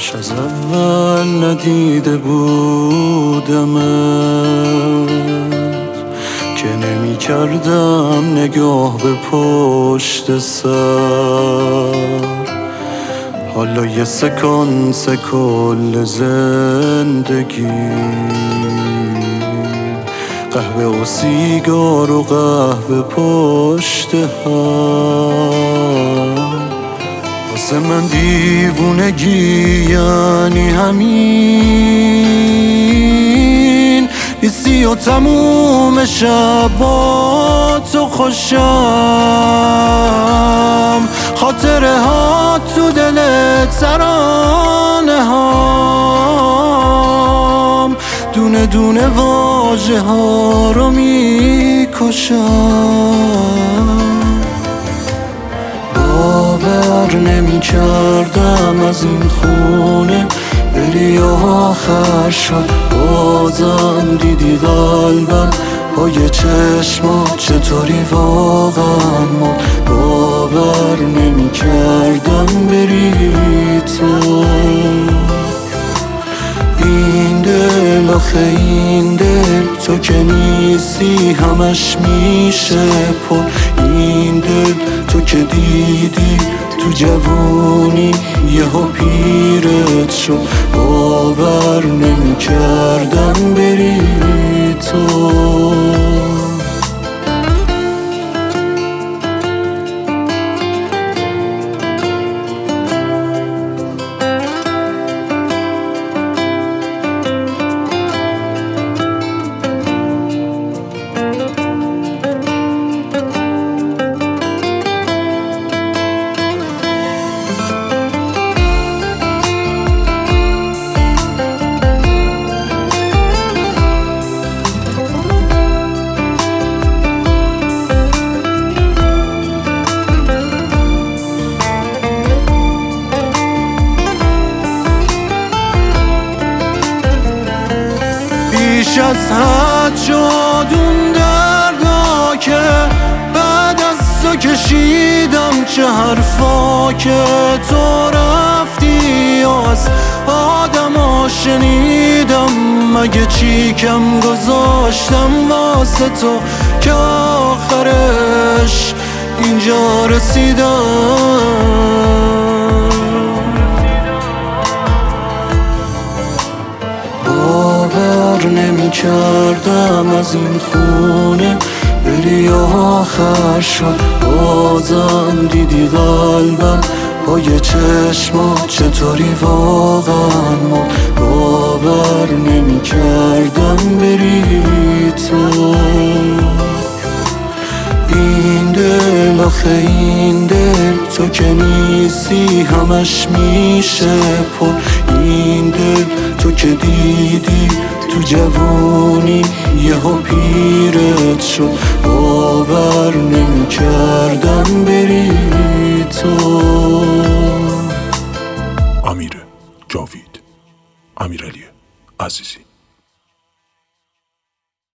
از اول ندیده بودمت که نمی کردم نگاه به پشت سر. حالا یه سکانس کل زندگی، قهوه و سیگار و قهوه پشت هم. واسه من دیوونگی یعنی همین، ایستی و تموم شب با تو خوشم، خاطره ها تو دل ترانه هام، دونه دونه واژه ها رو میکشم. باور نمی کردم از این خونه بری آخر شد، بازم دیدی قلبم پای چشمات چطوری واقعا ما. باور نمی کردم بری تو. این دل آخه این دل تو که نیستی همش میشه پر. این دل تو که دیدی تو جوونی یهو پیرت شد. باور نمی کردم بری تو. بیش از حد شد اون دردا که بعد از تو کشیدم، چه حرفا که تو رفتی از آدم ها شنیدم. مگه چی کم گذاشتم واسه تو که آخرش اینجا رسیدم. باور نمی کردم از این خونه بری آخر شد، بازم دیدی قلبم پای چشمات چطوری واقعا ما. باور نمی کردم بری تو. این دل آخه این دل تو که نیستی همش میشه پر. این دل تو که دیدی تو جوونی یهو پیرت شد. باور نمی کردم